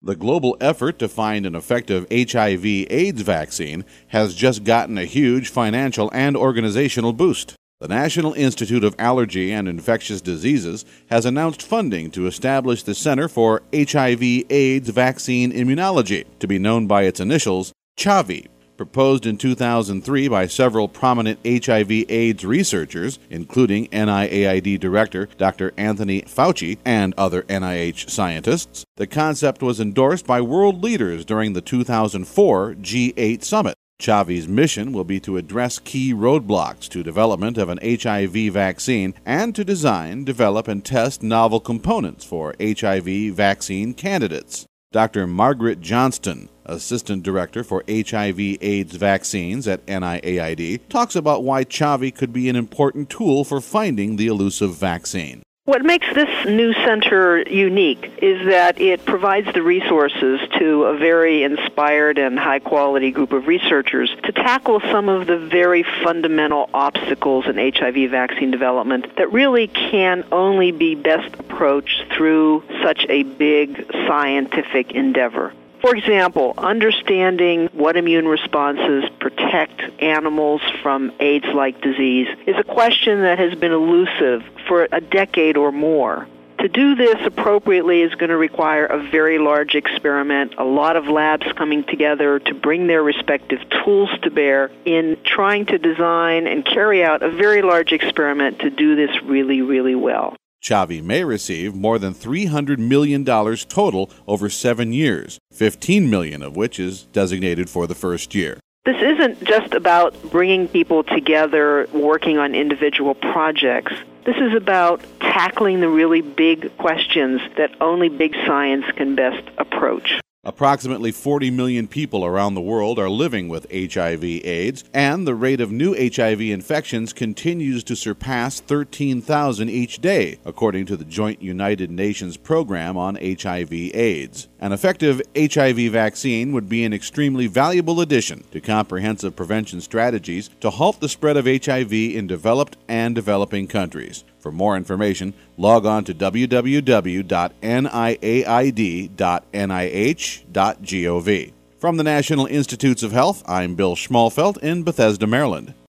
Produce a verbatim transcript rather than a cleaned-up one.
The global effort to find an effective H I V AIDS vaccine has just gotten a huge financial and organizational boost. The National Institute of Allergy and Infectious Diseases has announced funding to establish the Center for H I V AIDS Vaccine Immunology, to be known by its initials, CHAVI. Proposed in two thousand three by several prominent H I V AIDS researchers, including N I A I D Director Doctor Anthony Fauci and other N I H scientists, the concept was endorsed by world leaders during the two thousand four G eight summit. CHAVI's mission will be to address key roadblocks to development of an H I V vaccine and to design, develop, and test novel components for H I V vaccine candidates. Doctor Margaret Johnston, Assistant Director for H I V AIDS Vaccines at N I A I D, talks about why CHAVI could be an important tool for finding the elusive vaccine. What makes this new center unique is that it provides the resources to a very inspired and high-quality group of researchers to tackle some of the very fundamental obstacles in H I V vaccine development that really can only be best approached through such a big scientific endeavor. For example, understanding what immune responses protect animals from AIDS-like disease is a question that has been elusive for a decade or more. To do this appropriately is going to require a very large experiment, a lot of labs coming together to bring their respective tools to bear in trying to design and carry out a very large experiment to do this really, really well. CHAVI may receive more than three hundred million dollars total over seven years, fifteen million dollars of which is designated for the first year. This isn't just about bringing people together working on individual projects. This is about tackling the really big questions that only big science can best approach. Approximately forty million people around the world are living with H I V AIDS, and the rate of new H I V infections continues to surpass thirteen thousand each day, according to the Joint United Nations Program on H I V AIDS. An effective H I V vaccine would be an extremely valuable addition to comprehensive prevention strategies to halt the spread of H I V in developed and developing countries. For more information, log on to w w w dot n i a i d dot n i h dot gov. From the National Institutes of Health, I'm Bill Schmalfeld in Bethesda, Maryland.